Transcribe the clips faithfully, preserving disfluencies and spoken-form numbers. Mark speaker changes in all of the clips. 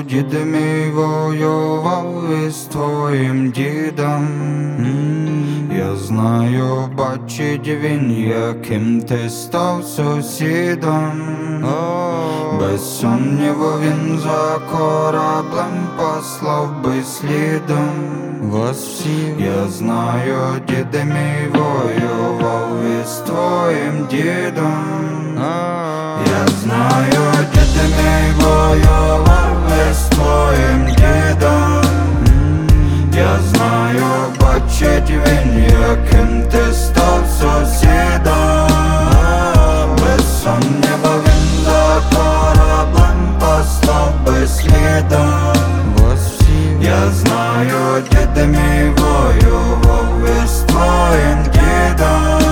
Speaker 1: дід мій воював із твоїм дідом. Я знаю, бачить він, яким ти став сусідом. Без сумніву він за кораблем послав би слідом вас всіх. Я знаю, дід мій воював із твоїм дідом. Я знаю, дід мій воював із твоїм дідом. Я знаю, бачить він, яким ти став сусідом. Без сумніву він за кораблем послав би слідом вас всіх. Я знаю, дід мій воював із твоїм дідом.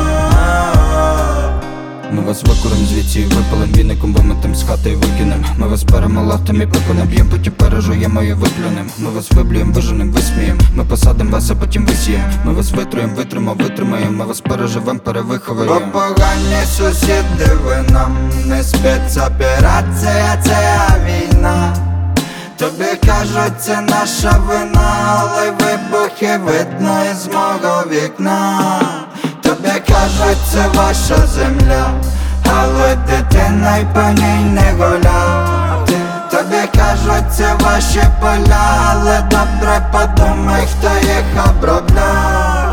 Speaker 1: Ми вас викурим звідси і випалим віником, виметим з хати і викинем. Ми вас перемолотим і пику наб'єм, потім пережуємо і виплюнем. Ми вас виблюєм, виженем, висмієм. Ми посадим вас, а потім висієм. Ми вас витруєм, витримо, витримаємо. Ми вас переживем, перевиховуєм. Бо погані сусіди, ви нам не спецоперація, це війна. Тобі кажуть, це наша вина, але вибухи видно із мого вікна. Тобі кажуть, це ваша земля, але дитина й по ній не гуляв. Тобі кажуть, це ваші поля, але добре подумай, хто їх обробляв.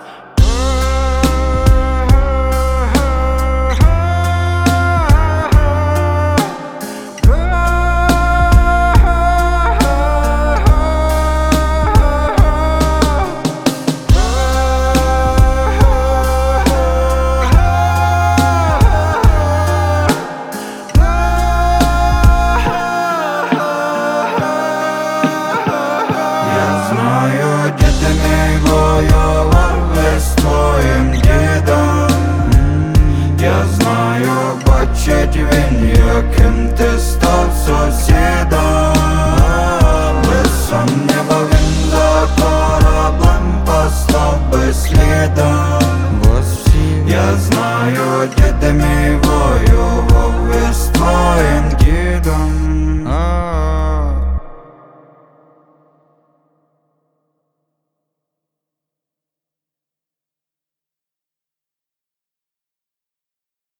Speaker 1: Знаю, дід мій воював із твоїм дідом. Я знаю, бачить він, яким ти став